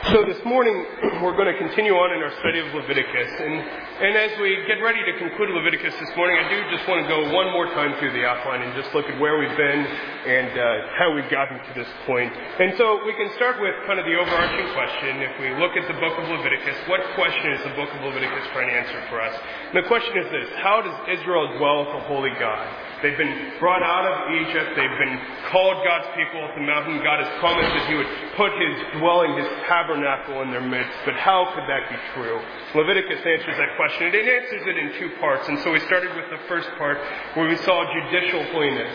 So this morning, we're going to continue on in our study of Leviticus. And as we get ready to conclude Leviticus this morning, I do just want to go one more time through the outline and just look at where we've been and how we've gotten to this point. And so we can start with kind of the overarching question. If we look at the book of Leviticus, what question is the book of Leviticus trying to answer for us? And the question is this: how does Israel dwell with the holy God? They've been brought out of Egypt. They've been called God's people at the mountain. God has promised that He would put His dwelling, His tabernacle in their midst. But how could that be true? Leviticus answers that question. It answers it in two parts. And so we started with the first part where we saw judicial holiness.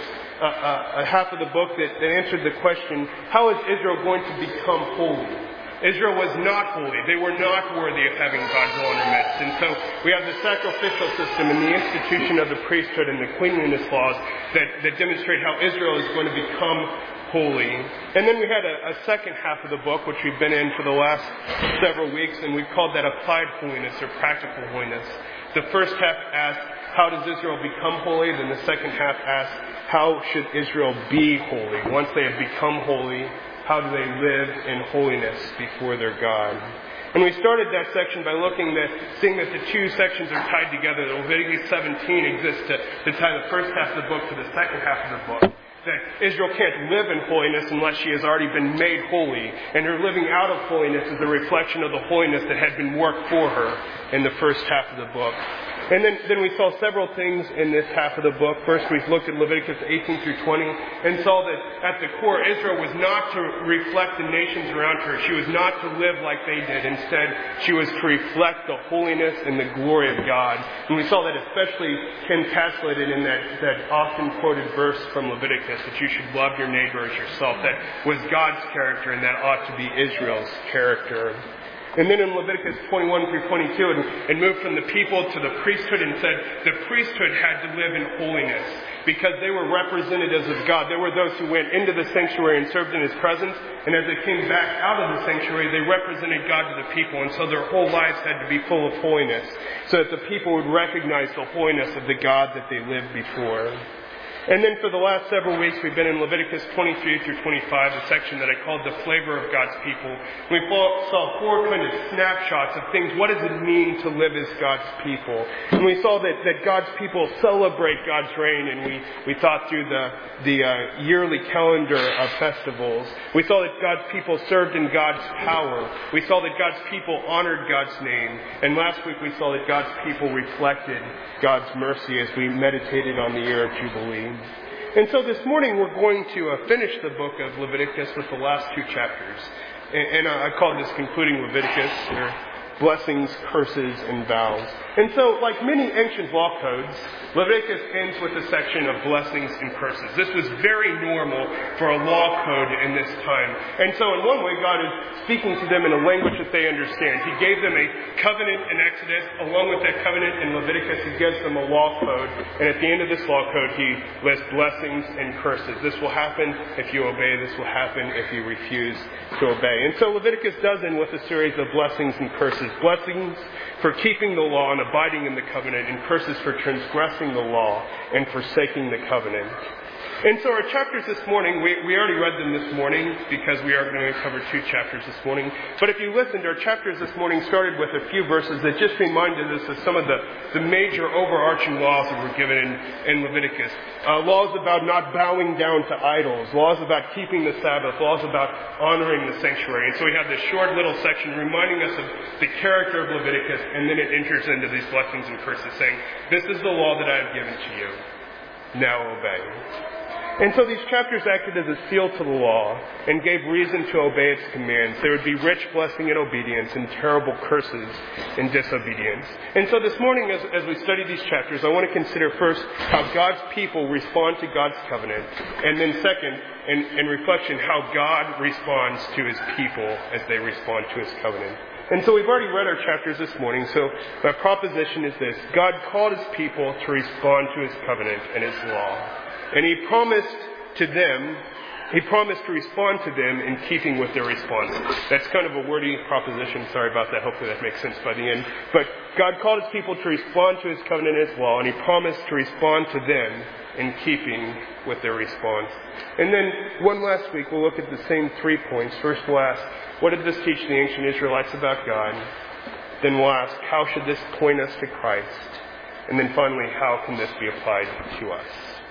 A half of the book that answered the question, how is Israel going to become holy? Israel was not holy. They were not worthy of having God dwell in their midst. And so we have the sacrificial system and the institution of the priesthood and the cleanliness laws that demonstrate how Israel is going to become holy. And then we had a second half of the book, which we've been in for the last several weeks, and we've called that applied holiness or practical holiness. The first half asks, how does Israel become holy? Then the second half asks, how should Israel be holy? Once they have become holy, how do they live in holiness before their God? And we started that section by seeing that the two sections are tied together. Leviticus 17 exists to tie the first half of the book to the second half of the book. That Israel can't live in holiness unless she has already been made holy. And her living out of holiness is a reflection of the holiness that had been worked for her in the first half of the book. And then we saw several things in this half of the book. First, we looked at Leviticus 18 through 20 and saw that at the core, Israel was not to reflect the nations around her. She was not to live like they did. Instead, she was to reflect the holiness and the glory of God. And we saw that especially encapsulated in that often quoted verse from Leviticus, that you should love your neighbor as yourself. That was God's character, and that ought to be Israel's character. And then in Leviticus 21 through 22, it moved from the people to the priesthood and said the priesthood had to live in holiness because they were representatives of God. They were those who went into the sanctuary and served in His presence. And as they came back out of the sanctuary, they represented God to the people. And so their whole lives had to be full of holiness so that the people would recognize the holiness of the God that they lived before. And then for the last several weeks, we've been in Leviticus 23 through 25, a section that I called the flavor of God's people. We saw four kind of snapshots of things. What does it mean to live as God's people? And we saw that God's people celebrate God's reign, and we thought through the yearly calendar of festivals. We saw that God's people served in God's power. We saw that God's people honored God's name. And last week we saw that God's people reflected God's mercy as we meditated on the year of Jubilee. And so this morning we're going to finish the book of Leviticus with the last two chapters. And I call this Concluding Leviticus, or Blessings, Curses, and Vows. And so, like many ancient law codes, Leviticus ends with a section of blessings and curses. This was very normal for a law code in this time. And so in one way, God is speaking to them in a language that they understand. He gave them a covenant in Exodus. Along with that covenant in Leviticus, He gives them a law code. And at the end of this law code, He lists blessings and curses. This will happen if you obey. This will happen if you refuse to obey. And so Leviticus does end with a series of blessings and curses. Blessings for keeping the law and abiding in the covenant, and curses for transgressing the law and forsaking the covenant. And so our chapters this morning, we already read them this morning because we are going to cover two chapters this morning. But if you listened, our chapters this morning started with a few verses that just reminded us of some of the major overarching laws that were given in Leviticus. Laws about not bowing down to idols, laws about keeping the Sabbath, laws about honoring the sanctuary. And so we have this short little section reminding us of the character of Leviticus, and then it enters into these blessings and curses, saying, this is the law that I have given to you. Now obey. And so these chapters acted as a seal to the law and gave reason to obey its commands. There would be rich blessing in obedience and terrible curses in disobedience. And so this morning, as we study these chapters, I want to consider first how God's people respond to God's covenant. And then second, in reflection, how God responds to His people as they respond to His covenant. And so we've already read our chapters this morning. So my proposition is this: God called His people to respond to His covenant and His law. And He promised to them He promised to respond to them in keeping with their response. That's kind of a wordy proposition. Sorry about that. Hopefully that makes sense by the end. But God called his people to respond to his covenant and his law, and he promised to respond to them in keeping with their response. And then one last week, we'll look at the same 3 points. First, we'll ask, what did this teach the ancient Israelites about God? Then we'll ask, how should this point us to Christ? And then finally, how can this be applied to us?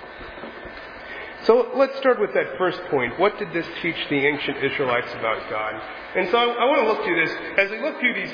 So let's start with that first point. What did this teach the ancient Israelites about God? And so I want to look through this. As we look through these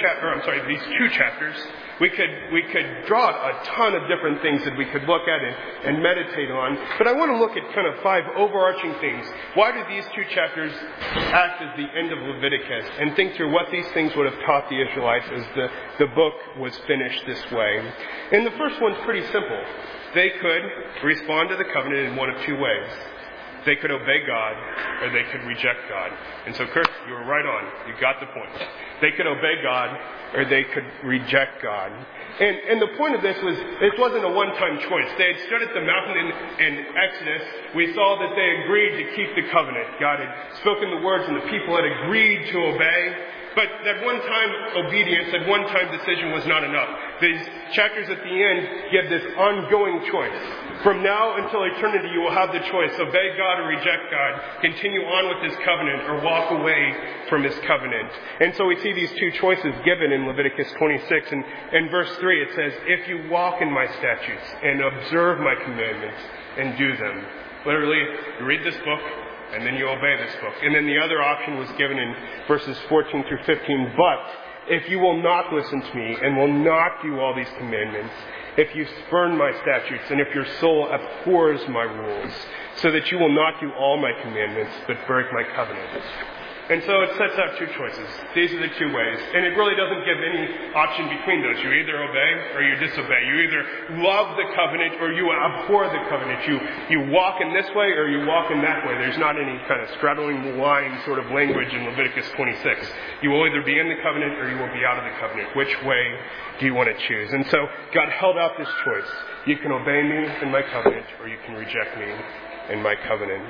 these 2 chapters, we could draw a ton of different things that we could look at and meditate on. But I want to look at kind of 5 overarching things. Why did these 2 chapters act as the end of Leviticus? And think through what these things would have taught the Israelites as the book was finished this way. And the first one's pretty simple. They could respond to the covenant in one of 2 ways. They could obey God, or they could reject God. And so, Kurt, you were right on. You got the point. They could obey God, or they could reject God. And the point of this wasn't a one-time choice. They had stood at the mountain in Exodus. We saw that they agreed to keep the covenant. God had spoken the words, and the people had agreed to obey. But that one-time obedience, that one-time decision was not enough. These chapters at the end give this ongoing choice. From now until eternity, you will have the choice. Obey God or reject God. Continue on with his covenant or walk away from his covenant. And so we see these 2 choices given in Leviticus 26. And in verse 3 it says, if you walk in my statutes and observe my commandments and do them. Literally, you read this book, and then you obey this book. And then the other option was given in verses 14 through 15. But if you will not listen to me and will not do all these commandments, if you spurn my statutes, and if your soul abhors my rules, so that you will not do all my commandments, but break my covenant. And so it sets out 2 choices. These are the 2 ways. And it really doesn't give any option between those. You either obey or you disobey. You either love the covenant or you abhor the covenant. You walk in this way or you walk in that way. There's not any kind of straddling the line sort of language in Leviticus 26. You will either be in the covenant or you will be out of the covenant. Which way do you want to choose? And so God held out this choice. You can obey me in my covenant or you can reject me in my covenant.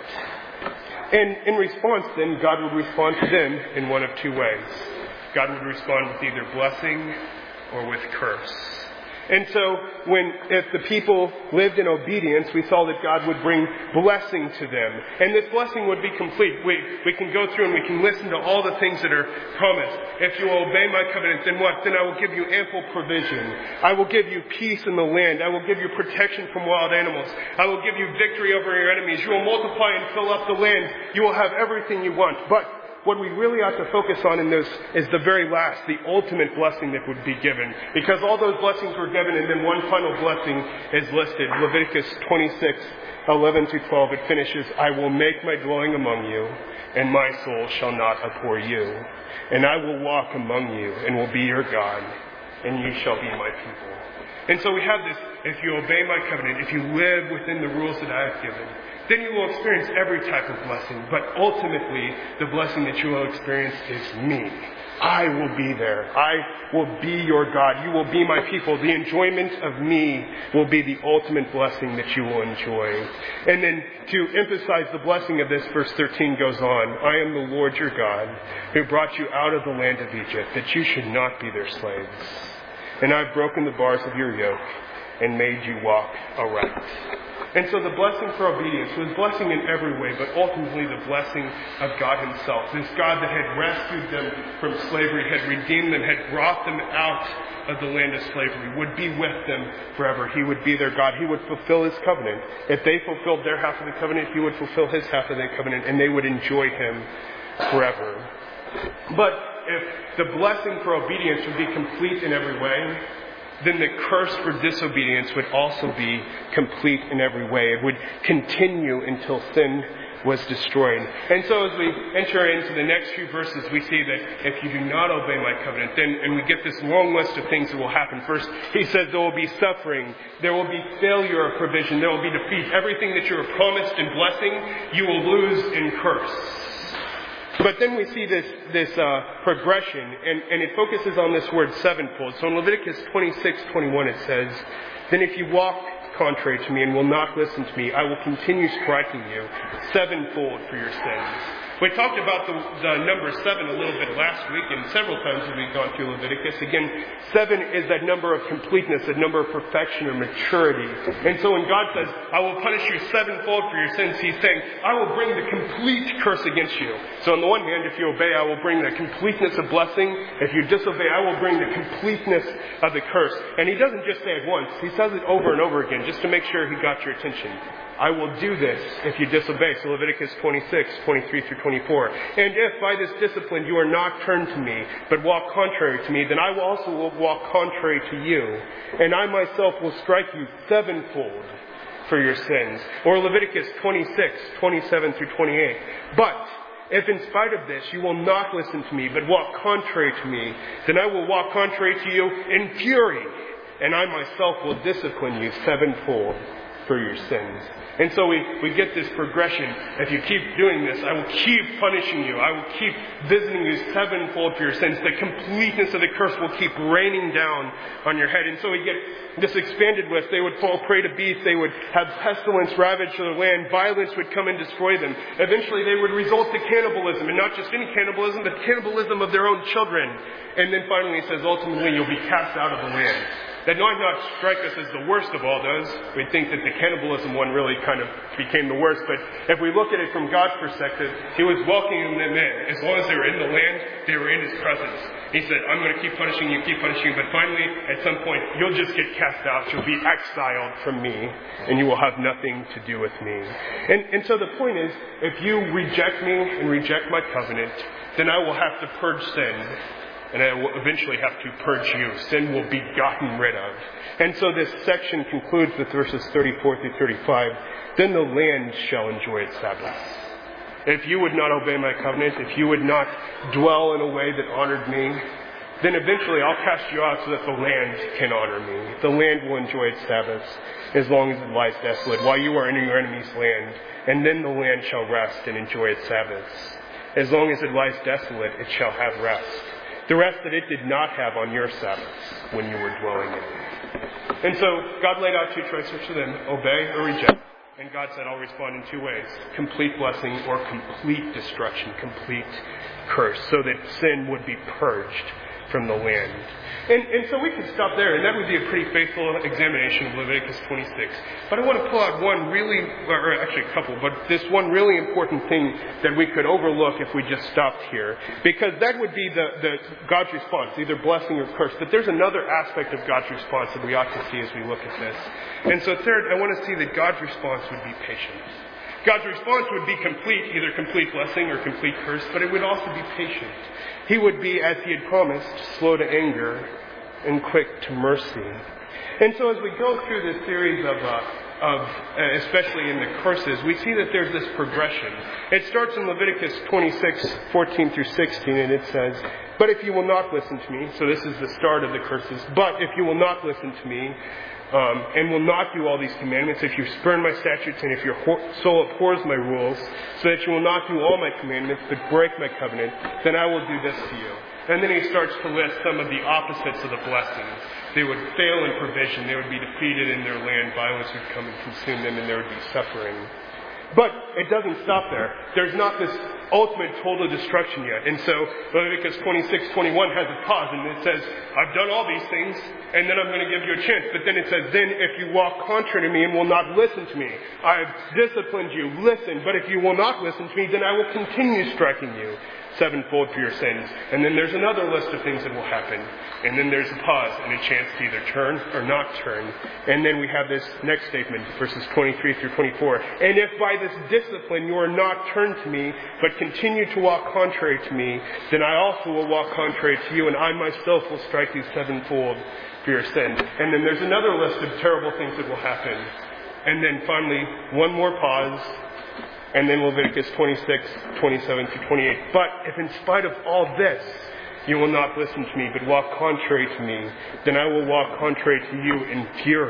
And in response, then, God would respond to them in one of 2 ways. God would respond with either blessing or with curse. And so, if the people lived in obedience, we saw that God would bring blessing to them. And this blessing would be complete. We can go through and we can listen to all the things that are promised. If you obey my covenant, then what? Then I will give you ample provision. I will give you peace in the land. I will give you protection from wild animals. I will give you victory over your enemies. You will multiply and fill up the land. You will have everything you want. But what we really ought to focus on in this is the very last, the ultimate blessing that would be given. Because all those blessings were given, and then one final blessing is listed. Leviticus 26, 11 through 12, it finishes, I will make my dwelling among you, and my soul shall not abhor you. And I will walk among you, and will be your God, and ye shall be my people. And so we have this, if you obey my covenant, if you live within the rules that I have given, then you will experience every type of blessing. But ultimately, the blessing that you will experience is me. I will be there. I will be your God. You will be my people. The enjoyment of me will be the ultimate blessing that you will enjoy. And then to emphasize the blessing of this, verse 13 goes on. I am the Lord your God, who brought you out of the land of Egypt, that you should not be their slaves. And I've broken the bars of your yoke and made you walk aright. And so the blessing for obedience was blessing in every way, but ultimately the blessing of God himself. This God that had rescued them from slavery, had redeemed them, had brought them out of the land of slavery, would be with them forever. He would be their God. He would fulfill his covenant. If they fulfilled their half of the covenant, he would fulfill his half of the covenant, and they would enjoy him forever. But if the blessing for obedience would be complete in every way, then the curse for disobedience would also be complete in every way. It would continue until sin was destroyed. And so as we enter into the next few verses, we see that if you do not obey my covenant, then, and we get this long list of things that will happen. First, he says there will be suffering, there will be failure of provision, there will be defeat. Everything that you are promised in blessing, you will lose in curse. But then we see this progression, and it focuses on this word sevenfold. So in Leviticus 26:21 it says, then if you walk contrary to me and will not listen to me, I will continue striking you sevenfold for your sins. We talked about the number 7 a little bit last week and several times as we've gone through Leviticus. Again, 7 is that number of completeness, that number of perfection or maturity. And so when God says, I will punish you sevenfold for your sins, He's saying, I will bring the complete curse against you. So on the one hand, if you obey, I will bring the completeness of blessing. If you disobey, I will bring the completeness of the curse. And He doesn't just say it once. He says it over and over again just to make sure He got your attention. I will do this if you disobey. So Leviticus 26, 23 through 24. And if by this discipline you are not turned to me, but walk contrary to me, then I will also walk contrary to you. And I myself will strike you sevenfold for your sins. Or Leviticus 26, 27 through 28. But if in spite of this you will not listen to me, but walk contrary to me, then I will walk contrary to you in fury. And I myself will discipline you sevenfold for your sins. And so we get this progression. If you keep doing this, I will keep punishing you. I will keep visiting you sevenfold for your sins. The completeness of the curse will keep raining down on your head. And so we get this expanded list. They would fall prey to beasts. They would have pestilence ravage the land. Violence would come and destroy them. Eventually they would result to cannibalism. And not just any cannibalism, but cannibalism of their own children. And then finally it says, ultimately you'll be cast out of the land. That might not strike us as the worst of all those. We think that the cannibalism one really kind of became the worst. But if we look at it from God's perspective, He was welcoming them in. As long as they were in the land, they were in His presence. He said, I'm going to keep punishing you, but finally, at some point, you'll just get cast out. You'll be exiled from me, and you will have nothing to do with me. And so the point is, if you reject me and reject my covenant, then I will have to purge sin. And I will eventually have to purge you. Sin will be gotten rid of. And so this section concludes with verses 34 through 35. Then the land shall enjoy its Sabbath. If you would not obey my covenant, if you would not dwell in a way that honored me, then eventually I'll cast you out so that the land can honor me. The land will enjoy its Sabbaths as long as it lies desolate, while you are in your enemy's land. And then the land shall rest and enjoy its Sabbaths. As long as it lies desolate, it shall have rest. The rest that it did not have on your Sabbaths when you were dwelling in it. And so God laid out 2 choices for them, obey or reject. And God said, I'll respond in 2 ways, complete blessing or complete destruction, complete curse, so that sin would be purged from the land. And so we could stop there, and that would be a pretty faithful examination of Leviticus 26. But I want to pull out a couple, but this one really important thing that we could overlook if we just stopped here. Because that would be the God's response, either blessing or curse. But there's another aspect of God's response that we ought to see as we look at this. And so third, I want to see that God's response would be patient. God's response would be complete, either complete blessing or complete curse, but it would also be patient. He would be, as He had promised, slow to anger and quick to mercy. And so as we go through this series of especially in the curses, we see that there's this progression. It starts in Leviticus 26, 14 through 16, and it says, but if you will not listen to me, so this is the start of the curses, but if you will not listen to me, and will not do all these commandments, if you spurn my statutes and if your soul abhors my rules, so that you will not do all my commandments but break my covenant, then I will do this to you. And then he starts to list some of the opposites of the blessings. They would fail in provision. They would be defeated in their land. Violence would come and consume them, and there would be suffering. But it doesn't stop there. There's not this ultimate total destruction yet. And so Leviticus 26:21 has a pause, and it says, I've done all these things, and then I'm going to give you a chance. But then it says, then if you walk contrary to me and will not listen to me, I have disciplined you. Listen. But if you will not listen to me, then I will continue striking you sevenfold for your sins. And then there's another list of things that will happen. And then there's a pause and a chance to either turn or not turn. And then we have this next statement, verses 23 through 24. And if by this discipline you are not turned to me, but continue to walk contrary to me, then I also will walk contrary to you, and I myself will strike you sevenfold for your sins. And then there's another list of terrible things that will happen. And then finally, one more pause. And then Leviticus 26, 27 to 28. But if in spite of all this, you will not listen to me, but walk contrary to me, then I will walk contrary to you in fury.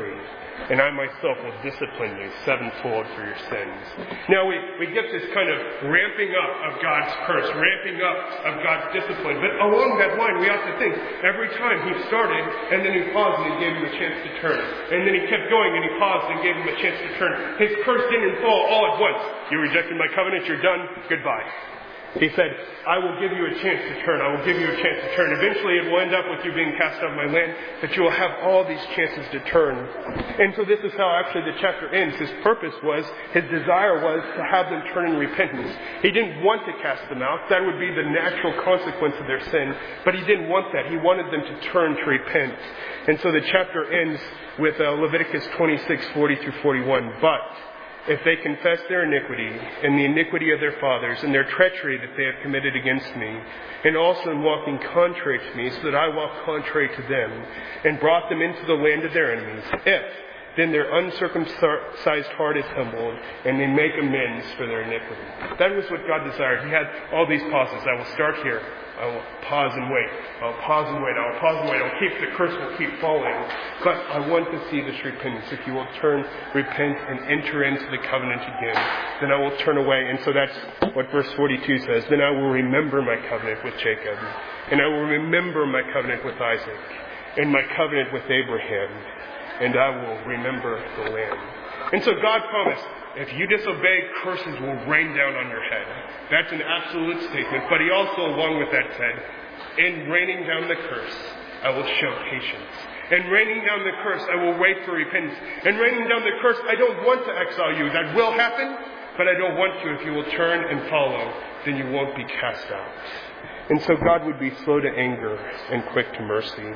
and I myself will discipline you sevenfold for your sins. Now we get this kind of ramping up of God's curse, ramping up of God's discipline. But along that line, we have to think, every time he started, and then he paused and he gave him a chance to turn. And then he kept going and he paused and gave him a chance to turn. His curse didn't fall all at once. You rejected my covenant, you're done, goodbye. He said, I will give you a chance to turn. I will give you a chance to turn. Eventually it will end up with you being cast out of my land, but you will have all these chances to turn. And so this is how actually the chapter ends. His purpose was, his desire was to have them turn in repentance. He didn't want to cast them out. That would be the natural consequence of their sin. But he didn't want that. He wanted them to turn to repent. And so the chapter ends with Leviticus 26:40 through 41. But if they confess their iniquity and the iniquity of their fathers and their treachery that they have committed against me, and also in walking contrary to me, so that I walk contrary to them, and brought them into the land of their enemies, if then their uncircumcised heart is humbled, and they make amends for their iniquity. That was what God desired. He had all these pauses. I will start here. I will pause and wait. I'll pause and wait. I'll pause and wait. The curse will keep falling. But I want to see this repentance. If you will turn, repent, and enter into the covenant again, then I will turn away. And so that's what verse 42 says. Then I will remember my covenant with Jacob, and I will remember my covenant with Isaac, and my covenant with Abraham, and I will remember the land. And so God promised, if you disobey, curses will rain down on your head. That's an absolute statement. But he also, along with that, said, in raining down the curse, I will show patience. In raining down the curse, I will wait for repentance. In raining down the curse, I don't want to exile you. That will happen, but I don't want to. If you will turn and follow, then you won't be cast out. And so God would be slow to anger and quick to mercy.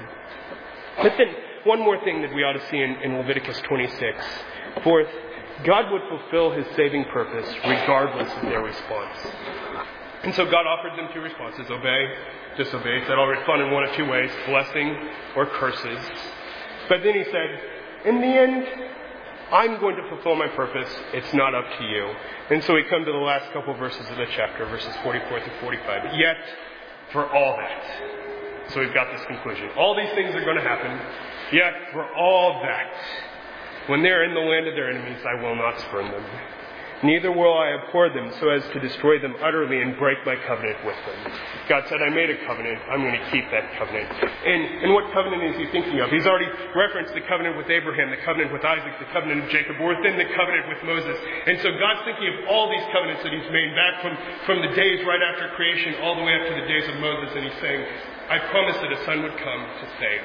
But then, one more thing that we ought to see in Leviticus 26. Fourth, God would fulfill his saving purpose regardless of their response. And so God offered them two responses: obey, disobey. He said, I'll respond in one of two ways, blessing or curses. But then he said, in the end, I'm going to fulfill my purpose. It's not up to you. And so we come to the last couple verses of the chapter, verses 44 through 45. Yet, for all that. So we've got this conclusion. All these things are going to happen. Yet, for all that, when they are in the land of their enemies, I will not spurn them. Neither will I abhor them so as to destroy them utterly and break my covenant with them. God said, I made a covenant. I'm going to keep that covenant. And what covenant is he thinking of? He's already referenced the covenant with Abraham, the covenant with Isaac, the covenant of Jacob. We're within the covenant with Moses. And so God's thinking of all these covenants that he's made back from the days right after creation all the way up to the days of Moses. And he's saying, I promised that a son would come to save.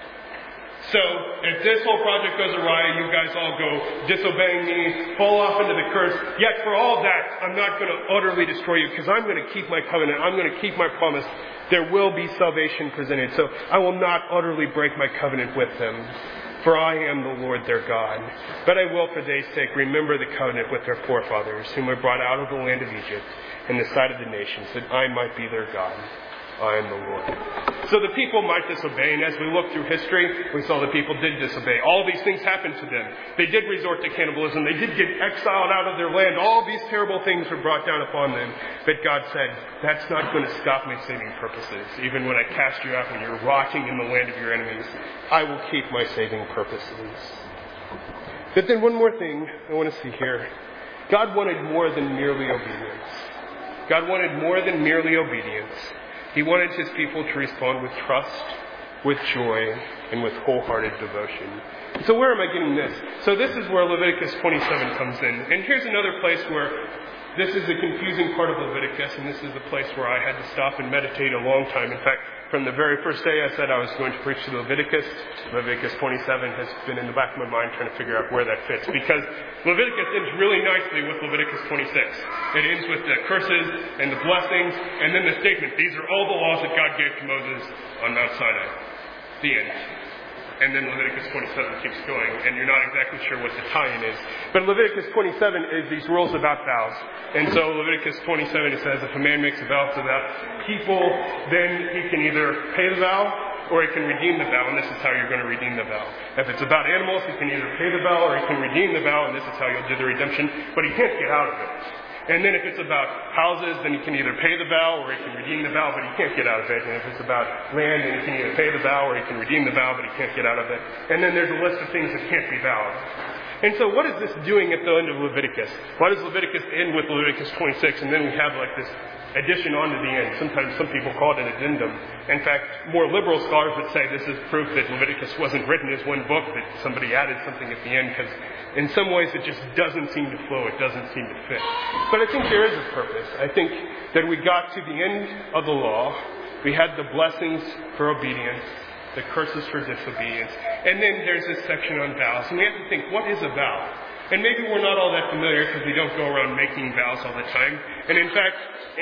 So, if this whole project goes awry, you guys all go disobeying me, fall off into the curse, yet for all that, I'm not going to utterly destroy you because I'm going to keep my covenant. I'm going to keep my promise. There will be salvation presented. So, I will not utterly break my covenant with them. For I am the Lord their God. But I will, for their sake, remember the covenant with their forefathers, whom I brought out of the land of Egypt in the sight of the nations, that I might be their God. I am the Lord. So the people might disobey, and as we look through history, we saw the people did disobey. All these things happened to them. They did resort to cannibalism. They did get exiled out of their land. All these terrible things were brought down upon them. But God said, that's not going to stop my saving purposes. Even when I cast you out when you're rotting in the land of your enemies, I will keep my saving purposes. But then one more thing I want to see here. God wanted more than merely obedience. God wanted more than merely obedience. He wanted his people to respond with trust, with joy, and with wholehearted devotion. So where am I getting this? So this is where Leviticus 27 comes in. And here's another place where this is a confusing part of Leviticus, and this is the place where I had to stop and meditate a long time. In fact, from the very first day I said I was going to preach to Leviticus 27 has been in the back of my mind trying to figure out where that fits. Because Leviticus ends really nicely with Leviticus 26. It ends with the curses and the blessings, and then the statement, these are all the laws that God gave to Moses on Mount Sinai. The end. And then Leviticus 27 keeps going, and you're not exactly sure what the tie-in is. But Leviticus 27 is these rules about vows. And so Leviticus 27, it says, if a man makes a vow to that people, then he can either pay the vow, or he can redeem the vow, and this is how you're going to redeem the vow. If it's about animals, he can either pay the vow, or he can redeem the vow, and this is how you'll do the redemption. But he can't get out of it. And then if it's about houses, then he can either pay the vow or he can redeem the vow, but he can't get out of it. And if it's about land, then he can either pay the vow or he can redeem the vow, but he can't get out of it. And then there's a list of things that can't be vowed. And so what is this doing at the end of Leviticus? Why does Leviticus end with Leviticus 26 and then we have like this addition onto the end? Sometimes some people call it an addendum. In fact, more liberal scholars would say this is proof that Leviticus wasn't written as one book, that somebody added something at the end, because in some ways it just doesn't seem to flow, it doesn't seem to fit. But I think there is a purpose. I think that we got to the end of the law, we had the blessings for obedience, the curses for disobedience, and then there's this section on vows. And we have to think, what is a vow? And maybe we're not all that familiar because we don't go around making vows all the time. And in fact,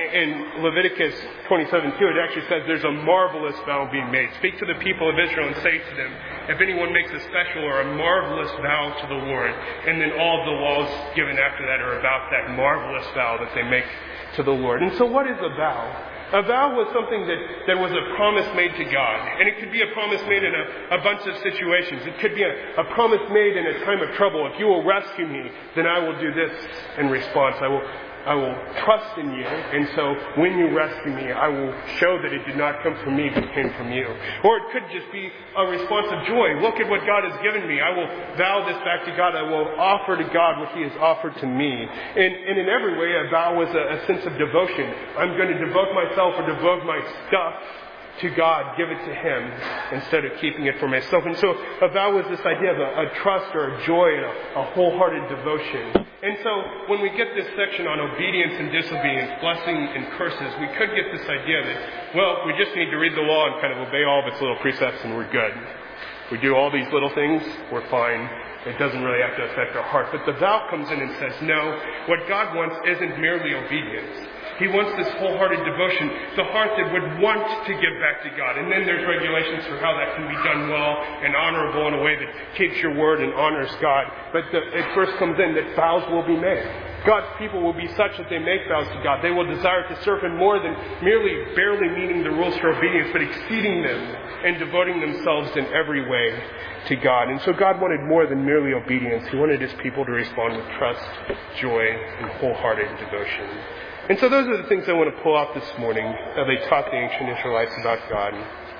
in Leviticus 27:2, it actually says there's a marvelous vow being made. Speak to the people of Israel and say to them, if anyone makes a special or a marvelous vow to the Lord, and then all the laws given after that are about that marvelous vow that they make to the Lord. And so what is a vow? A vow was something that was a promise made to God. And it could be a promise made in a bunch of situations. It could be a promise made in a time of trouble. If you will rescue me, then I will do this in response. I will trust in you. And so when you rescue me, I will show that it did not come from me, but came from you. Or it could just be a response of joy. Look at what God has given me. I will vow this back to God. I will offer to God what he has offered to me. And in every way, a vow was a sense of devotion. I'm going to devote myself or devote my stuff to God, give it to him instead of keeping it for myself. And so a vow was this idea of a trust or a joy and a wholehearted devotion. And so when we get this section on obedience and disobedience, blessing and curses, we could get this idea that, well, we just need to read the law and kind of obey all of its little precepts and we're good. We do all these little things, we're fine. It doesn't really have to affect our heart. But the vow comes in and says, no, what God wants isn't merely obedience. He wants this wholehearted devotion, the heart that would want to give back to God. And then there's regulations for how that can be done well and honorable in a way that keeps your word and honors God. But it first comes in that vows will be made. God's people will be such that they make vows to God. They will desire to serve him more than merely barely meeting the rules for obedience, but exceeding them and devoting themselves in every way to God. And so God wanted more than merely obedience. He wanted his people to respond with trust, joy, and wholehearted devotion. And so those are the things I want to pull out this morning that they taught the ancient Israelites about God.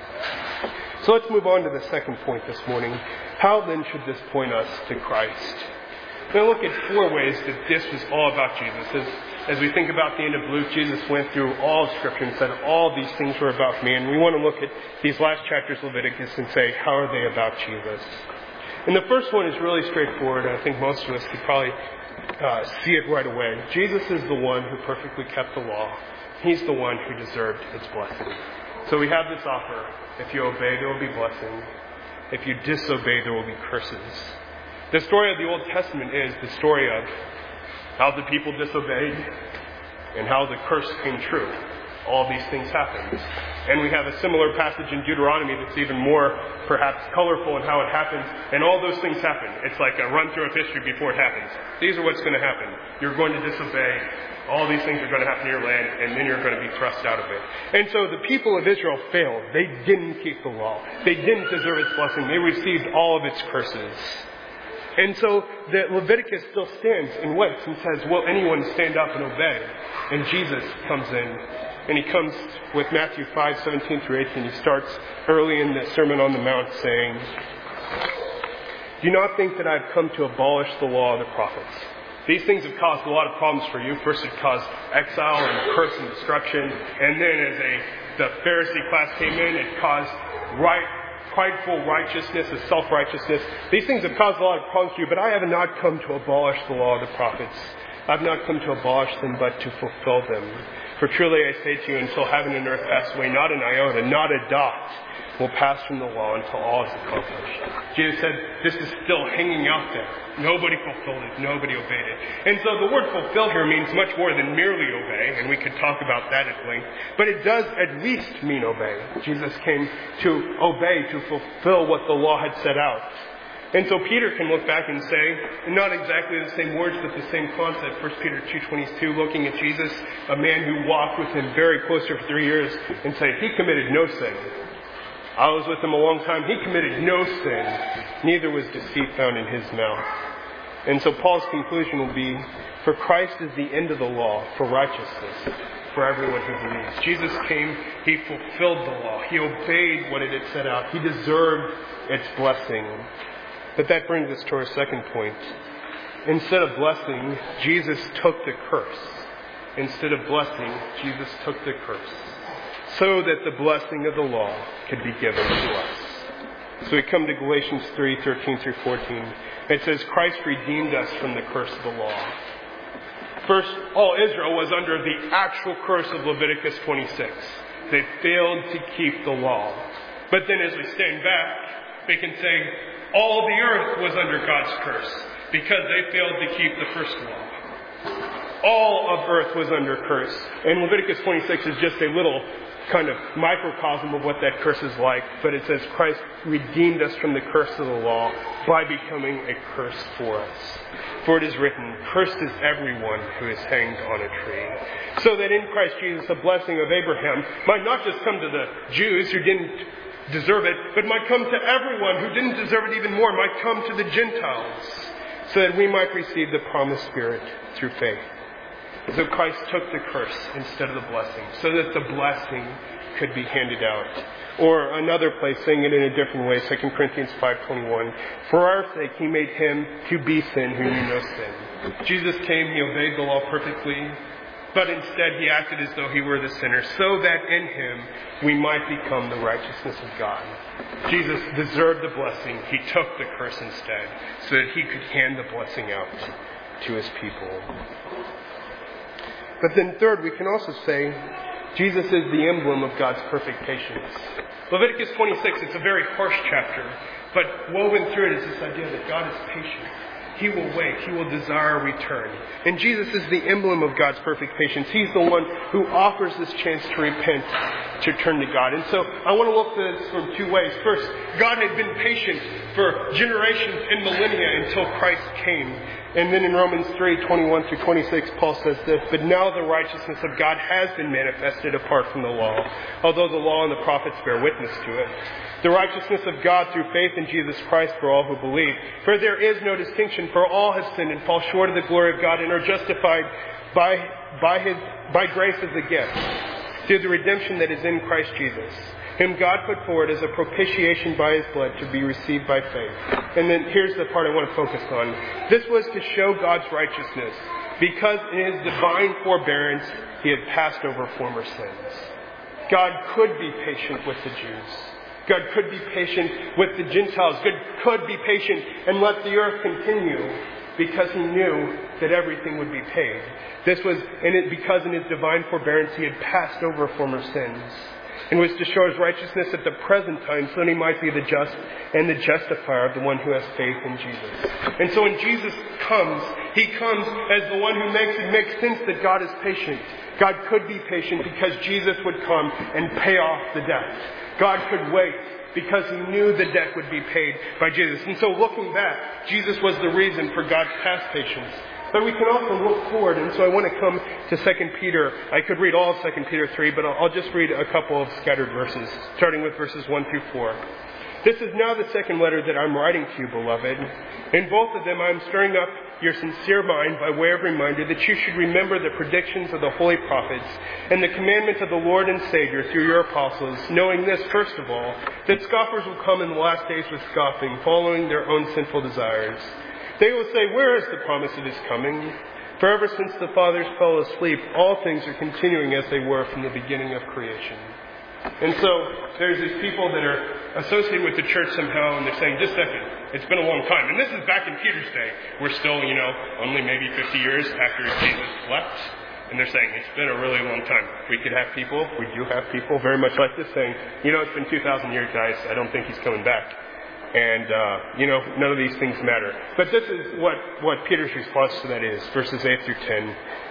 So let's move on to the second point this morning. How then should this point us to Christ? We're going to look at 4 ways that this was all about Jesus. As we think about the end of Luke, Jesus went through all of Scripture and said all these things were about me. And we want to look at these last chapters of Leviticus and say, how are they about Jesus? And the first one is really straightforward. I think most of us could probably see it right away. Jesus is the one who perfectly kept the law. He's the one who deserved its blessing. So we have this offer. If you obey, there will be blessing. If you disobey, there will be curses. The story of the Old Testament is the story of how the people disobeyed and how the curse came true. All these things happened. And we have a similar passage in Deuteronomy that's even more, perhaps, colorful in how it happens. And all those things happen. It's like a run-through of history before it happens. These are what's going to happen. You're going to disobey. All these things are going to happen in your land, and then you're going to be thrust out of it. And so the people of Israel failed. They didn't keep the law. They didn't deserve its blessing. They received all of its curses. And so the Leviticus still stands and waits and says, will anyone stand up and obey? And Jesus comes in. And he comes with Matthew 5:17 through 18. He starts early in the Sermon on the Mount saying, do not think that I've come to abolish the law of the prophets. These things have caused a lot of problems for you. First it caused exile and curse and destruction. And then as the Pharisee class came in, it caused prideful righteousness, a self-righteousness. These things have caused a lot of problems for you, but I have not come to abolish the law of the prophets. I've not come to abolish them, but to fulfill them. For truly I say to you, until heaven and earth pass away, not an iota, not a dot will pass from the law until all is accomplished. Jesus said, this is still hanging out there. Nobody fulfilled it. Nobody obeyed it. And so the word fulfill here means much more than merely obey, and we could talk about that at length. But it does at least mean obey. Jesus came to obey, to fulfill what the law had set out. And so Peter can look back and say, not exactly the same words, but the same concept. 1 Peter 2:22, looking at Jesus, a man who walked with him very closely for 3 years, and say, he committed no sin. I was with him a long time. He committed no sin. Neither was deceit found in his mouth. And so Paul's conclusion will be, for Christ is the end of the law for righteousness for everyone who believes. Jesus came, He fulfilled the law. He obeyed what it had set out. He deserved its blessing. But that brings us to our second point. Instead of blessing, Jesus took the curse. Instead of blessing, Jesus took the curse, so that the blessing of the law could be given to us. So we come to Galatians 3:13-14. It says, Christ redeemed us from the curse of the law. First, all Israel was under the actual curse of Leviticus 26. They failed to keep the law. But then as we stand back, we can say all the earth was under God's curse because they failed to keep the first law. All of earth was under curse. And Leviticus 26 is just a little kind of microcosm of what that curse is like. But it says Christ redeemed us from the curse of the law by becoming a curse for us. For it is written, cursed is everyone who is hanged on a tree. So that in Christ Jesus the blessing of Abraham might not just come to the Jews who didn't deserve it, but might come to everyone who didn't deserve it even more, might come to the Gentiles, so that we might receive the promised Spirit through faith. So Christ took the curse instead of the blessing, so that the blessing could be handed out. Or another place saying it in a different way, 2 Corinthians 5:21. For our sake He made Him to be sin who knew no sin. Jesus came, He obeyed the law perfectly, but instead He acted as though He were the sinner, so that in Him we might become the righteousness of God. Jesus deserved the blessing. He took the curse instead, so that He could hand the blessing out to His people. But then third, we can also say Jesus is the emblem of God's perfect patience. Leviticus 26, it's a very harsh chapter, but woven through it is this idea that God is patient. He will wait. He will desire a return. And Jesus is the emblem of God's perfect patience. He's the one who offers this chance to repent, to turn to God. And so I want to look at this from two ways. First, God had been patient for generations and millennia until Christ came. And then in Romans 3:21-26, Paul says this, but now the righteousness of God has been manifested apart from the law, although the law and the prophets bear witness to it. The righteousness of God through faith in Jesus Christ for all who believe. For there is no distinction, for all have sinned and fall short of the glory of God and are justified by grace as a gift, through the redemption that is in Christ Jesus, whom God put forward as a propitiation by His blood to be received by faith. And then here's the part I want to focus on. This was to show God's righteousness, because in His divine forbearance He had passed over former sins. God could be patient with the Jews. God could be patient with the Gentiles. God could be patient and let the earth continue, because He knew that everything would be paid. This was because in His divine forbearance He had passed over former sins, and was to show His righteousness at the present time, so that He might be the just and the justifier of the one who has faith in Jesus. And so when Jesus comes, He comes as the one who makes sense that God is patient. God could be patient because Jesus would come and pay off the debt. God could wait because He knew the debt would be paid by Jesus. And so looking back, Jesus was the reason for God's past patience. But we can also look forward, and so I want to come to 2 Peter. I could read all of 2 Peter 3, but I'll just read a couple of scattered verses, starting with verses 1-4. This is now the second letter that I'm writing to you, beloved. In both of them I am stirring up your sincere mind by way of reminder that you should remember the predictions of the holy prophets and the commandments of the Lord and Savior through your apostles, knowing this, first of all, that scoffers will come in the last days with scoffing, following their own sinful desires. They will say, where is the promise of His coming? For ever since the fathers fell asleep, all things are continuing as they were from the beginning of creation. And so there's these people that are associated with the church somehow, and they're saying, just a second, it's been a long time. And this is back in Peter's day. We're still, only maybe 50 years after Jesus left. And they're saying, it's been a really long time. We do have people very much like this saying, it's been 2,000 years, guys. I don't think He's coming back. And, none of these things matter. But this is what Peter's response to that is, verses 8-10.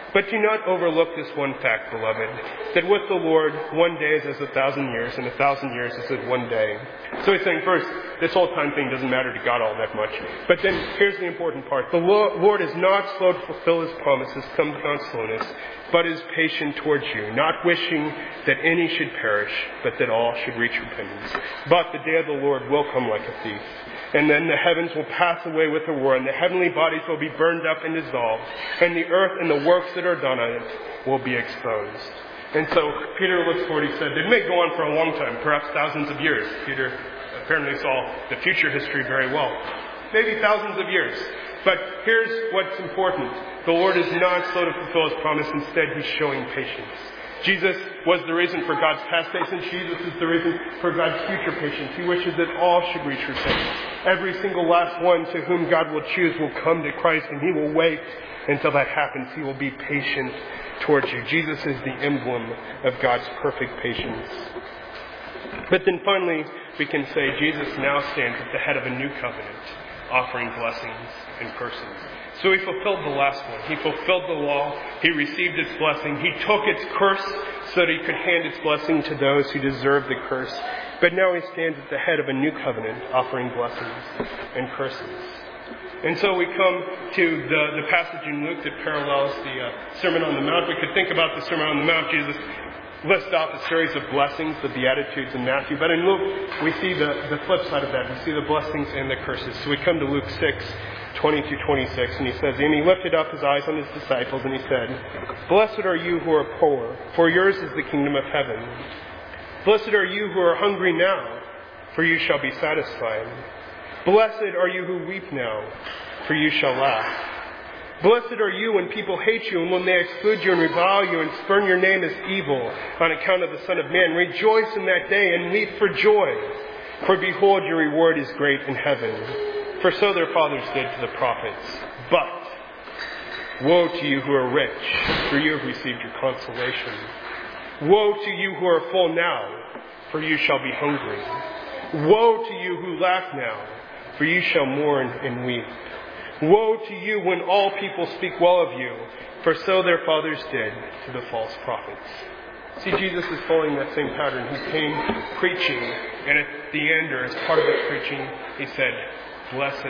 But do not overlook this one fact, beloved, that with the Lord, 1 day is as 1,000 years, and 1,000 years is as 1 day. So he's saying, first, this whole time thing doesn't matter to God all that much. But then, here's the important part. The Lord is not slow to fulfill his promises, come without slowness, but is patient towards you, not wishing that any should perish, but that all should reach repentance. But the day of the Lord will come like a thief. And then the heavens will pass away with a roar, and the heavenly bodies will be burned up and dissolved, and the earth and the works that are done on it will be exposed. And so Peter looks forward, he said, it may go on for a long time, perhaps thousands of years. Peter apparently saw the future history very well. Maybe thousands of years. But here's what's important. The Lord is not slow to fulfill his promise. Instead, he's showing patience. Jesus was the reason for God's past patience. Jesus is the reason for God's future patience. He wishes that all should reach repentance. Every single last one to whom God will choose will come to Christ, and he will wait until that happens. He will be patient towards you. Jesus is the emblem of God's perfect patience. But then finally, we can say Jesus now stands at the head of a new covenant, offering blessings and curses. So he fulfilled the last one. He fulfilled the law. He received its blessing. He took its curse so that he could hand its blessing to those who deserve the curse. But now he stands at the head of a new covenant, offering blessings and curses. And so we come to the passage in Luke that parallels the Sermon on the Mount. We could think about the Sermon on the Mount. Jesus lists off a series of blessings, the Beatitudes in Matthew. But in Luke, we see the flip side of that. We see the blessings and the curses. So we come to Luke 6:20-26, and he says, and he lifted up his eyes on his disciples, and he said, blessed are you who are poor, for yours is the kingdom of heaven. Blessed are you who are hungry now, for you shall be satisfied. Blessed are you who weep now, for you shall laugh. Blessed are you when people hate you, and when they exclude you and revile you and spurn your name as evil on account of the Son of Man. Rejoice in that day and leap for joy, for behold, your reward is great in heaven. For so their fathers did to the prophets. But woe to you who are rich, for you have received your consolation. Woe to you who are full now, for you shall be hungry. Woe to you who laugh now, for you shall mourn and weep. Woe to you when all people speak well of you, for so their fathers did to the false prophets. See, Jesus is following that same pattern. He came preaching, and at the end, or as part of that preaching, he said, blessed.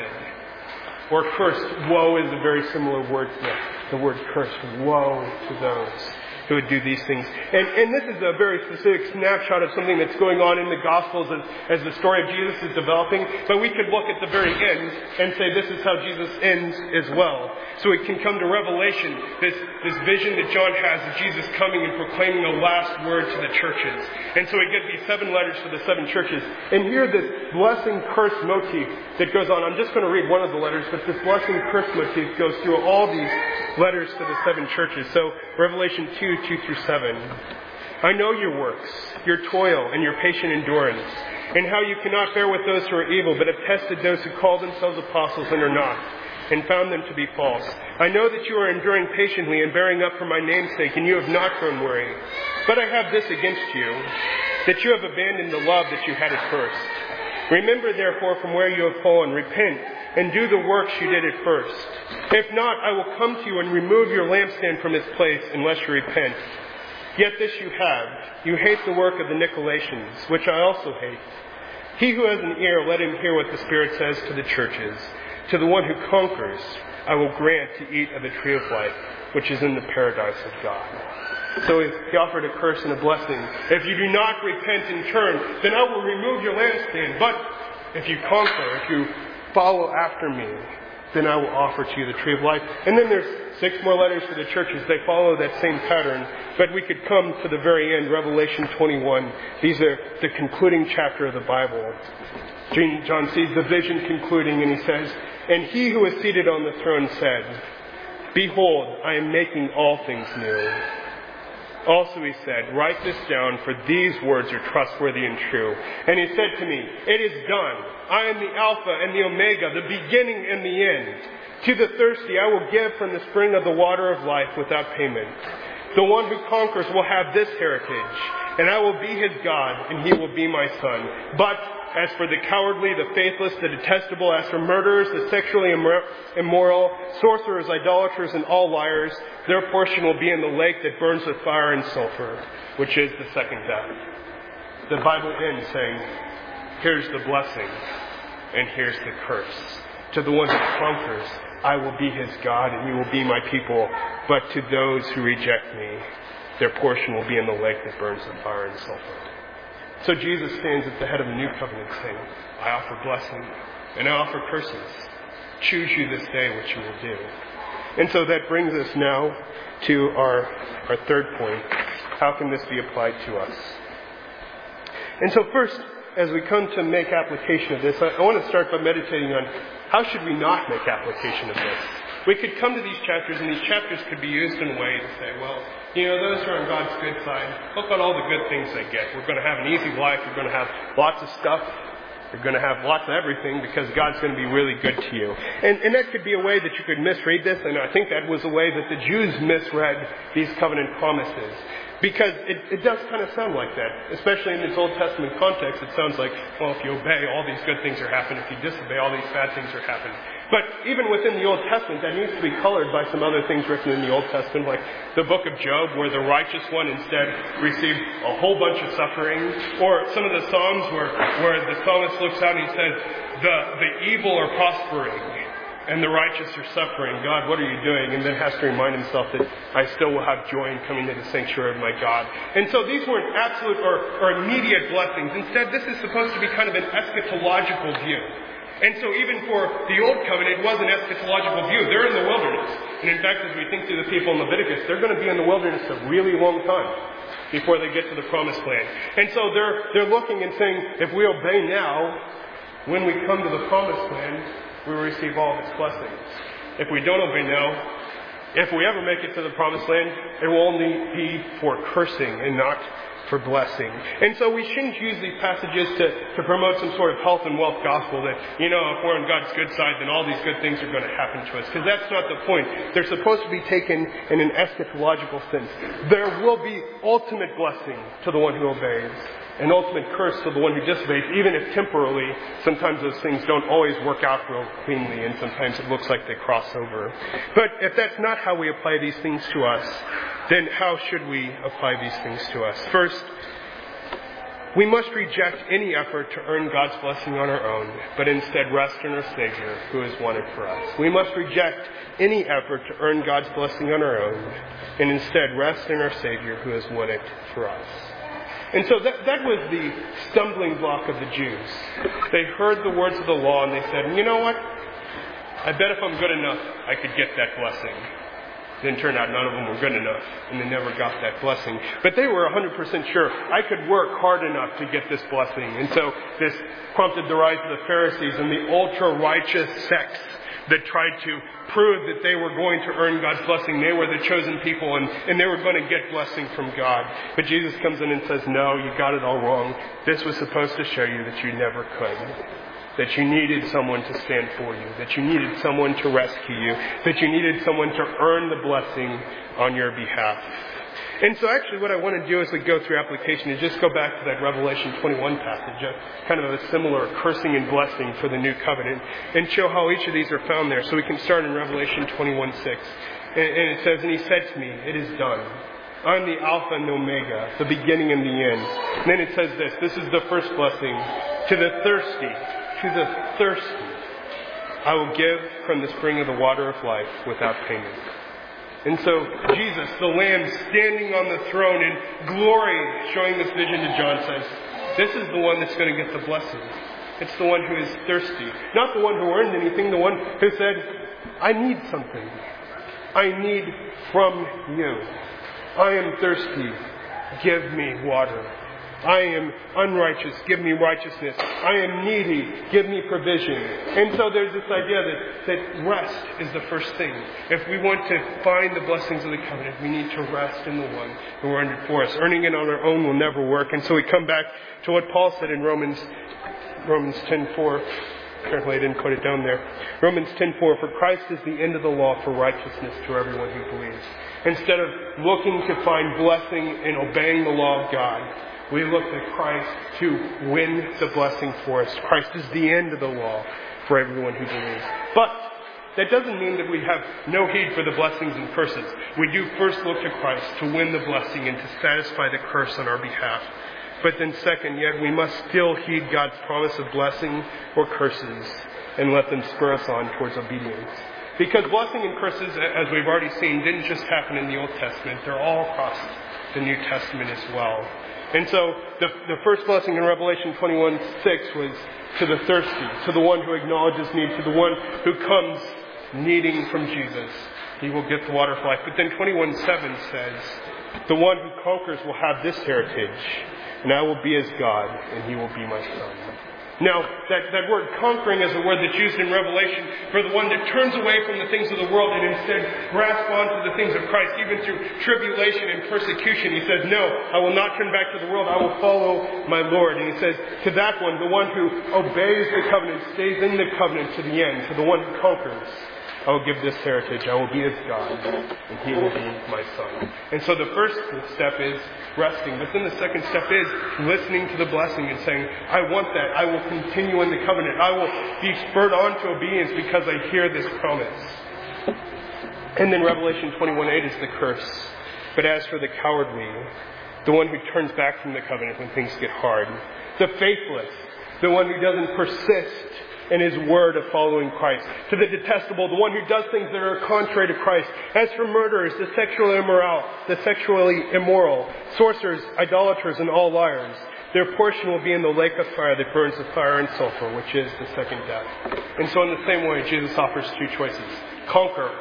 Or cursed. Woe is a very similar word to the word cursed. Woe to those who would do these things. And this is a very specific snapshot of something that's going on in the Gospels as the story of Jesus is developing. But we could look at the very end and say this is how Jesus ends as well. So we can come to Revelation, this vision that John has of Jesus coming and proclaiming the last word to the churches. And so we get these 7 letters to the 7 churches. And here this blessing curse motif that goes on. I'm just going to read one of the letters, but this blessing curse motif goes through all these letters to the 7 churches. So Revelation 2:2-7. I know your works, your toil, and your patient endurance, and how you cannot bear with those who are evil, but have tested those who call themselves apostles and are not, and found them to be false. I know that you are enduring patiently and bearing up for my name's sake, and you have not grown weary. But I have this against you, that you have abandoned the love that you had at first. Remember, therefore, from where you have fallen, repent, and do the works you did at first. If not, I will come to you and remove your lampstand from its place, unless you repent. Yet this you have. You hate the work of the Nicolaitans, which I also hate. He who has an ear, let him hear what the Spirit says to the churches. To the one who conquers, I will grant to eat of the tree of life, which is in the paradise of God. So he offered a curse and a blessing. If you do not repent and turn, then I will remove your lampstand. But if you conquer, if you follow after me, then I will offer to you the tree of life. And then there's 6 more letters to the churches. They follow that same pattern. But we could come to the very end, Revelation 21. These are the concluding chapter of the Bible. John sees the vision concluding, and he says, and he who is seated on the throne said, behold, I am making all things new. Also he said, write this down, for these words are trustworthy and true. And he said to me, it is done. I am the Alpha and the Omega, the beginning and the end. To the thirsty I will give from the spring of the water of life without payment. The one who conquers will have this heritage, and I will be his God, and he will be my son. But as for the cowardly, the faithless, the detestable, as for murderers, the sexually immoral, sorcerers, idolaters, and all liars, their portion will be in the lake that burns with fire and sulfur, which is the second death. The Bible ends saying, here's the blessing, and here's the curse. To the one who conquers, I will be his God, and you will be my people. But to those who reject me, their portion will be in the lake that burns with fire and sulfur. So Jesus stands at the head of the new covenant saying, I offer blessing, and I offer curses. Choose you this day what you will do. And so that brings us now to our third point. How can this be applied to us? And so first, as we come to make application of this, I want to start by meditating on how should we not make application of this. We could come to these chapters, and these chapters could be used in a way to say, well, those who are on God's good side, look at all the good things they get. We're going to have an easy life. You're going to have lots of stuff. You're going to have lots of everything because God's going to be really good to you. And that could be a way that you could misread this, and I think that was the way that the Jews misread these covenant promises. Because it does kind of sound like that, especially in this Old Testament context. It sounds like, well, if you obey, all these good things are happening. If you disobey, all these bad things are happening. But even within the Old Testament, that needs to be colored by some other things written in the Old Testament, like the book of Job, where the righteous one instead received a whole bunch of suffering. Or some of the Psalms where the psalmist looks out and he says, the evil are prospering and the righteous are suffering. God, what are you doing? And then has to remind himself that I still will have joy in coming to the sanctuary of my God. And so these weren't absolute or immediate blessings. Instead, this is supposed to be kind of an eschatological view. And so even for the Old Covenant, it was an eschatological view. They're in the wilderness. And in fact, as we think through the people in Leviticus, they're going to be in the wilderness a really long time before they get to the promised land. And so they're looking and saying, if we obey now, when we come to the promised land, we will receive all of its blessings. If we don't obey now, if we ever make it to the promised land, it will only be for cursing and not for blessing. And so we shouldn't use these passages to promote some sort of health and wealth gospel that, if we're on God's good side, then all these good things are going to happen to us. Because that's not the point. They're supposed to be taken in an eschatological sense. There will be ultimate blessing to the one who obeys. An ultimate curse to the one who disobeys, even if temporarily, sometimes those things don't always work out real cleanly, and sometimes it looks like they cross over. But if that's not how we apply these things to us, then how should we apply these things to us? First, we must reject any effort to earn God's blessing on our own, but instead rest in our Savior who has won it for us. We must reject any effort to earn God's blessing on our own, and instead rest in our Savior who has won it for us. And so that was the stumbling block of the Jews. They heard the words of the law and they said, you know what? I bet if I'm good enough, I could get that blessing. Then it turned out none of them were good enough, and they never got that blessing. But they were 100% sure, I could work hard enough to get this blessing. And so this prompted the rise of the Pharisees and the ultra-righteous sects that tried to prove that they were going to earn God's blessing. They were the chosen people, and they were going to get blessing from God. But Jesus comes in and says, no, you got it all wrong. This was supposed to show you that you never could. That you needed someone to stand for you. That you needed someone to rescue you. That you needed someone to earn the blessing on your behalf. And so actually what I want to do as we go through application is just go back to that Revelation 21 passage, kind of a similar cursing and blessing for the new covenant, and show how each of these are found there. So we can start in Revelation 21:6. And it says, and he said to me, it is done. I'm the Alpha and Omega, the beginning and the end. And then it says this is the first blessing. To the thirsty, I will give from the spring of the water of life without payment. And so Jesus, the Lamb standing on the throne in glory, showing this vision to John, says, this is the one that's going to get the blessing. It's the one who is thirsty. Not the one who earned anything, the one who said, I need something. I need from you. I am thirsty. Give me water. I am unrighteous. Give me righteousness. I am needy. Give me provision. And so there's this idea that rest is the first thing. If we want to find the blessings of the covenant, we need to rest in the one who earned it for us. Earning it on our own will never work. And so we come back to what Paul said in Romans 10:4. Apparently I didn't put it down there. Romans 10:4, for Christ is the end of the law for righteousness to everyone who believes. Instead of looking to find blessing in obeying the law of God, we look at Christ to win the blessing for us. Christ is the end of the law for everyone who believes. But that doesn't mean that we have no heed for the blessings and curses. We do first look to Christ to win the blessing and to satisfy the curse on our behalf. But then second, yet we must still heed God's promise of blessing or curses and let them spur us on towards obedience. Because blessing and curses, as we've already seen, didn't just happen in the Old Testament. They're all across the New Testament as well. And so the first blessing in Revelation 21:6 was to the thirsty, to the one who acknowledges need, to the one who comes needing from Jesus. He will get the water of life. But then 21:7 says, the one who conquers will have this heritage, and I will be his God, and he will be my son. Now, that word conquering is a word that's used in Revelation for the one that turns away from the things of the world and instead grasps onto the things of Christ, even through tribulation and persecution. He says, no, I will not turn back to the world. I will follow my Lord. And he says, to that one, the one who obeys the covenant, stays in the covenant to the end, to the one who conquers, I will give this heritage. I will be his God, and he will be my son. And so the first step is resting. But then the second step is listening to the blessing and saying, I want that. I will continue in the covenant. I will be spurred on to obedience because I hear this promise. And then Revelation 21:8 is the curse. But as for the cowardly, the one who turns back from the covenant when things get hard, the faithless, the one who doesn't persist in his word of following Christ, to the detestable, the one who does things that are contrary to Christ. As for murderers, the sexually immoral, sorcerers, idolaters, and all liars, their portion will be in the lake of fire that burns with fire and sulfur, which is the second death. And so in the same way, Jesus offers two choices. Conquer.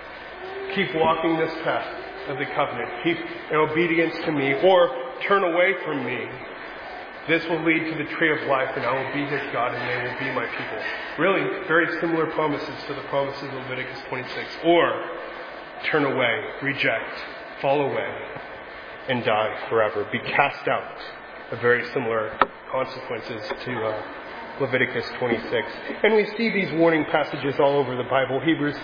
Keep walking this path of the covenant. Keep in obedience to me, or turn away from me. This will lead to the tree of life, and I will be his God, and they will be my people. Really, very similar promises to the promises of Leviticus 26. Or, turn away, reject, fall away, and die forever. Be cast out. Very similar consequences to Leviticus 26. And we see these warning passages all over the Bible. Hebrews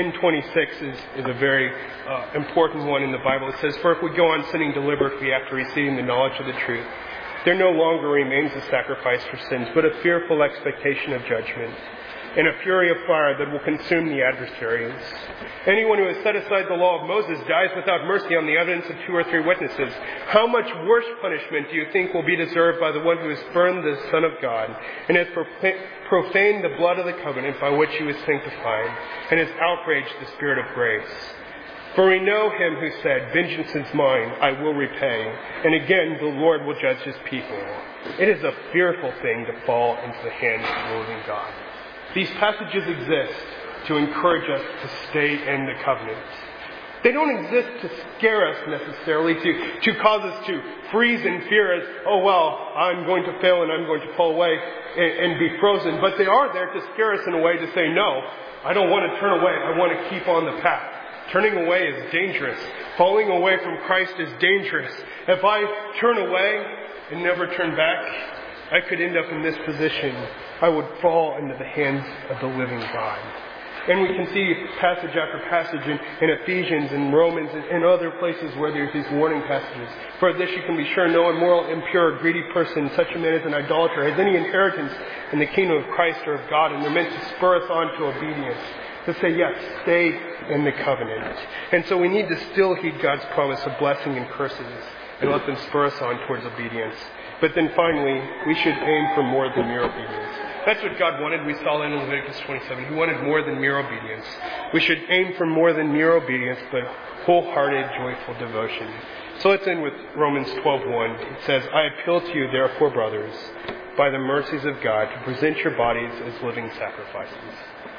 10:26 is a very important one in the Bible. It says, for if we go on sinning deliberately after receiving the knowledge of the truth, there no longer remains a sacrifice for sins, but a fearful expectation of judgment, and a fury of fire that will consume the adversaries. Anyone who has set aside the law of Moses dies without mercy on the evidence of 2 or 3 witnesses. How much worse punishment do you think will be deserved by the one who has burned the Son of God, and has profaned the blood of the covenant by which he was sanctified, and has outraged the Spirit of grace? For we know him who said, vengeance is mine, I will repay. And again, the Lord will judge his people. It is a fearful thing to fall into the hands of the living God. These passages exist to encourage us to stay in the covenant. They don't exist to scare us necessarily, to cause us to freeze in fear as, oh well, I'm going to fail and I'm going to fall away and be frozen. But they are there to scare us in a way to say, no, I don't want to turn away. I want to keep on the path. Turning away is dangerous. Falling away from Christ is dangerous. If I turn away and never turn back, I could end up in this position. I would fall into the hands of the living God. And we can see passage after passage in Ephesians and Romans and other places where there's these warning passages. For this you can be sure no immoral, impure, greedy person, such a man as an idolater, has any inheritance in the kingdom of Christ or of God. And they're meant to spur us on to obedience. To say, yes, stay in the covenant. And so we need to still heed God's promise of blessing and curses and let them spur us on towards obedience. But then finally, we should aim for more than mere obedience. That's what God wanted. We saw that in Leviticus 27. He wanted more than mere obedience. We should aim for more than mere obedience, but wholehearted, joyful devotion. So let's end with Romans 12:1. It says, I appeal to you, therefore, brothers, by the mercies of God, to present your bodies as living sacrifices.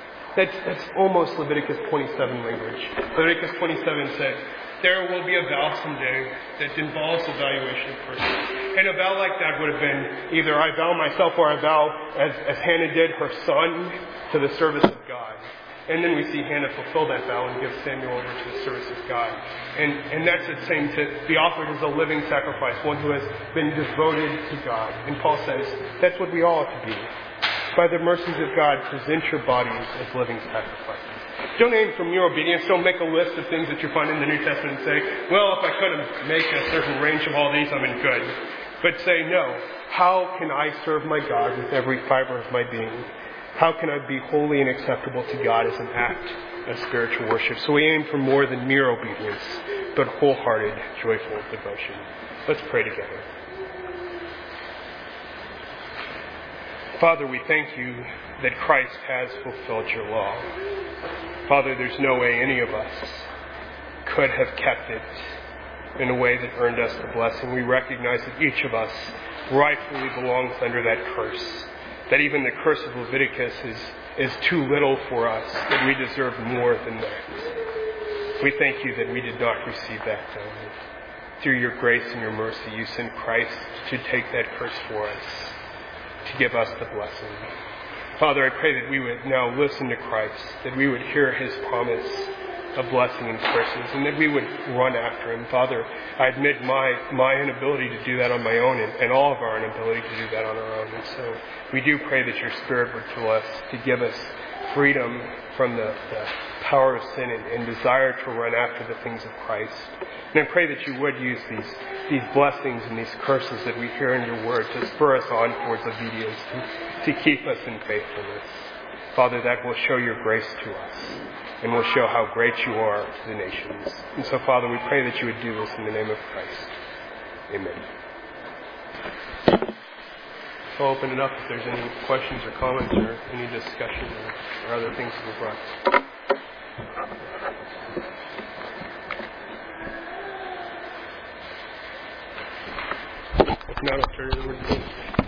That's almost Leviticus 27 language. Leviticus 27 said, there will be a vow someday that involves evaluation of persons. And a vow like that would have been either I vow myself or I vow, as Hannah did, her son to the service of God. And then we see Hannah fulfill that vow and give Samuel over to the service of God. And that's the same to be offered as a living sacrifice, one who has been devoted to God. And Paul says that's what we all ought to be. by the mercies of God, present your bodies as living sacrifices. Don't aim for mere obedience. Don't make a list of things that you find in the New Testament and say, well, if I could make a certain range of all these, I'm in good. But say, no, how can I serve my God with every fiber of my being? How can I be holy and acceptable to God as an act of spiritual worship? So we aim for more than mere obedience, but wholehearted, joyful devotion. Let's pray together. Father, we thank you that Christ has fulfilled your law. Father, there's no way any of us could have kept it in a way that earned us the blessing. We recognize that each of us rightfully belongs under that curse, that even the curse of Leviticus is too little for us, that we deserve more than that. We thank you that we did not receive that done. Through your grace and your mercy, you sent Christ to take that curse for us, to give us the blessing. Father, I pray that we would now listen to Christ, that we would hear his promise of blessing and curses, and that we would run after him. Father, I admit my inability to do that on my own, and all of our inability to do that on our own. And so we do pray that your Spirit would fill us to give us freedom from the power of sin and desire to run after the things of Christ. And I pray that you would use these blessings and these curses that we hear in your word to spur us on towards obedience, to keep us in faithfulness. Father, that will show your grace to us and will show how great you are to the nations. And so, Father, we pray that you would do this in the name of Christ. Amen. I'll open it up if there's any questions or comments or any discussion or other things that were brought. If not, I'll turn it over to you.